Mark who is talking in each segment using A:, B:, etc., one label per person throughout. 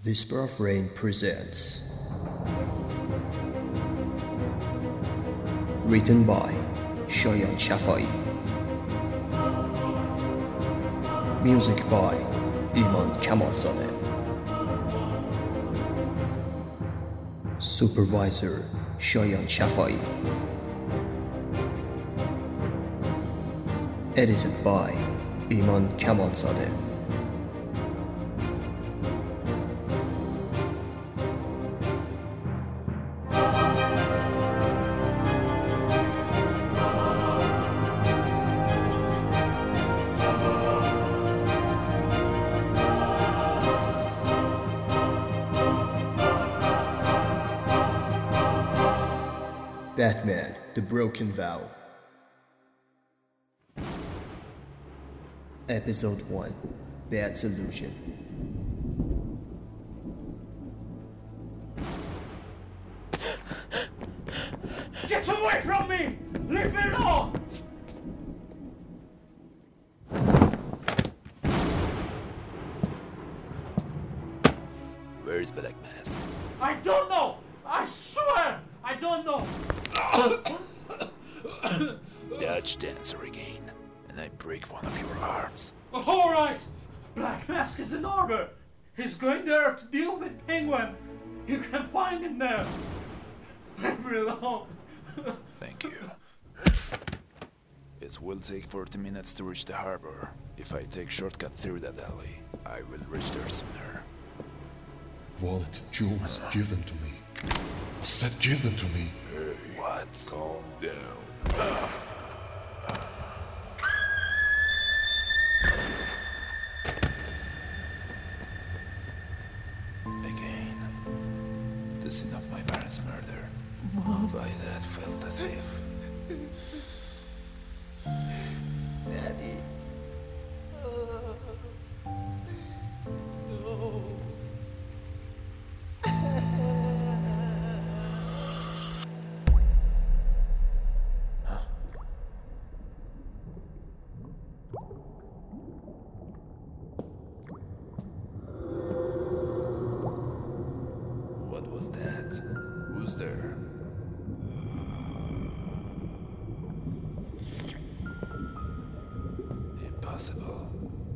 A: Whisper of Rain presents. Written by Shayan Shafai. Music by Iman Kamalzadeh. Supervisor Shayan Shafai. Edited by Iman Kamalzadeh. Batman: The Broken Vow. Episode 1: Bat's Illusion.
B: Get away from me! Leave me alone!
C: Where is Black Mask?
B: I don't know! I swear! I don't know!
C: Dutch dancer again, and I break one of your arms.
B: Alright! Black Mask is in order! He's going there to deal with Penguin! You can find him there! Leave me alone!
C: Thank you. It will take 40 minutes to reach the harbor. If I take shortcut through that alley, I will reach there sooner.
D: Wallet, jewels, give them to me. I said give them to me.
C: What?
E: Calm down.
C: Again. The scene of my parents' murder. By that filthy thief.
F: Daddy. No.
C: What was that? Who's there? Impossible.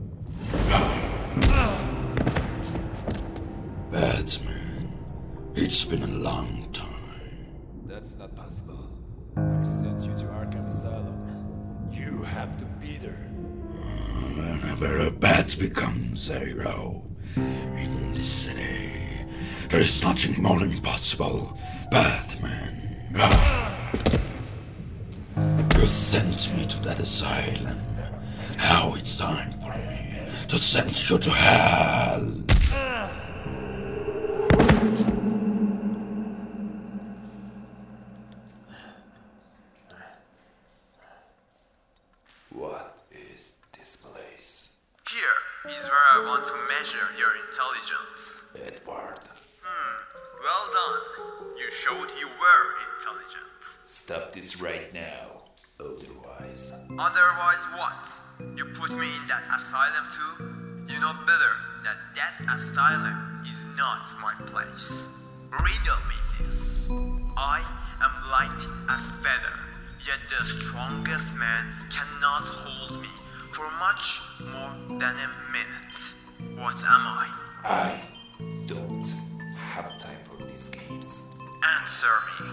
F: Batman, it's been a long time.
C: That's not possible. I sent you to Arkham Asylum. You have to be there.
F: Whenever a bat becomes a hero in this city, there is nothing more impossible, Batman. You sent me to that asylum. Now it's time for me to send you to hell.
C: What is this place?
G: Here is where I want to measure your intelligence.
C: Edward,
G: Well done. You showed you were intelligent.
C: stop this right now. Otherwise,
G: Otherwise what? You put me in that asylum too? You know better that that asylum is not my place. Riddle me this. I am light as feather, yet the strongest man cannot hold me for much more than a minute. What am I?
C: I don't have time for these games.
G: Answer me.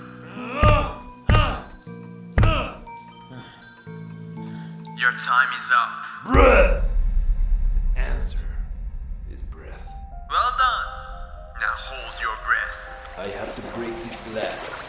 G: Your time is up.
C: The answer is breath.
G: Well done. Now hold your breath.
C: I have to break this glass.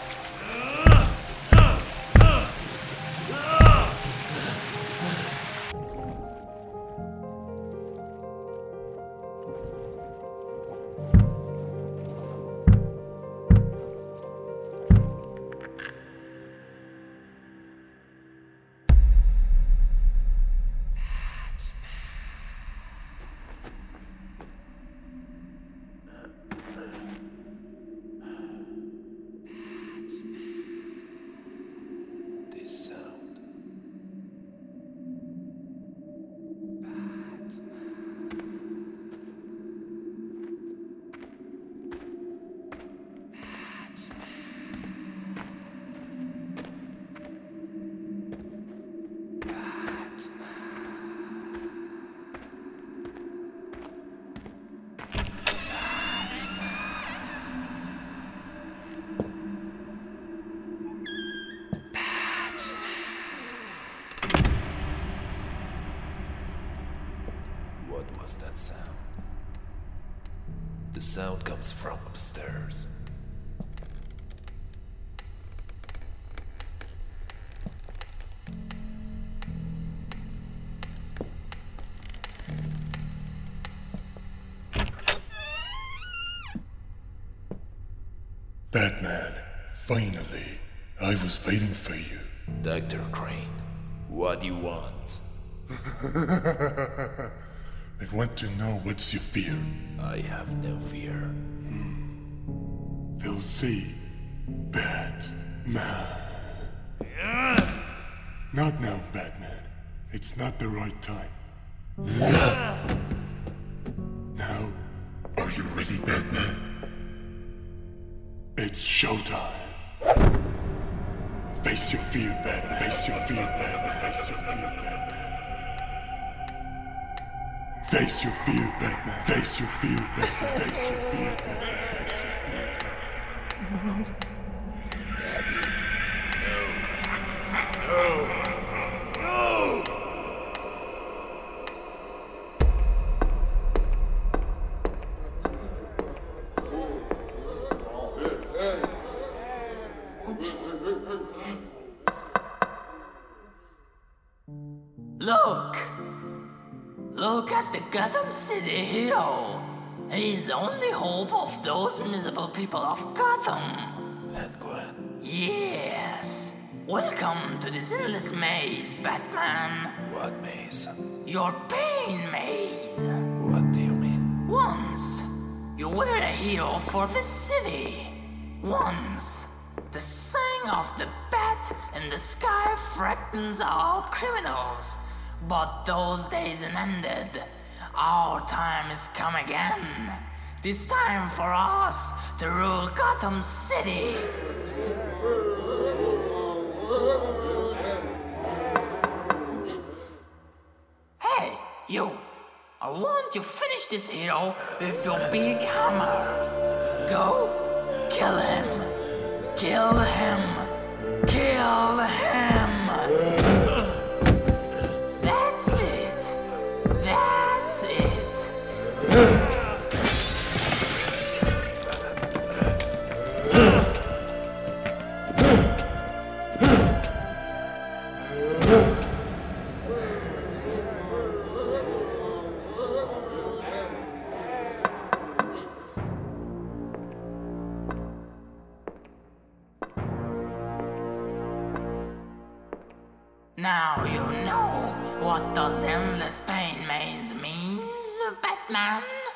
C: What was that sound? The sound comes from upstairs.
D: Batman, finally. I was waiting for you.
C: Dr. Crane, what do you want?
D: I want to know what's your fear.
C: I have no fear.
D: They'll see. Batman. Not now, Batman. It's not the right time. Now, are you ready, Batman? It's showtime. Face your fear, Batman. Face your fear, Batman. Face your fear, Batman. Face your fear, Batman. Face your fear, Batman. Face your fear, Batman. Face your fear, Batman.
H: Look at the Gotham City hero. He's the only hope of those miserable people of Gotham.
C: Penguin.
H: Yes. Welcome to this endless maze, Batman.
C: What maze?
H: Your pain maze.
C: What do you mean?
H: Once, you were a hero for the city. Once, the sang of the bat in the sky frightens out criminals. But those days are ended. Our time has come again. This time for us to rule Gotham City. Hey, you! I want you to finish this hero with your big hammer. Go, kill him. Kill him. Kill him. That's it. That's it. Now you know what does endless pain means, Batman?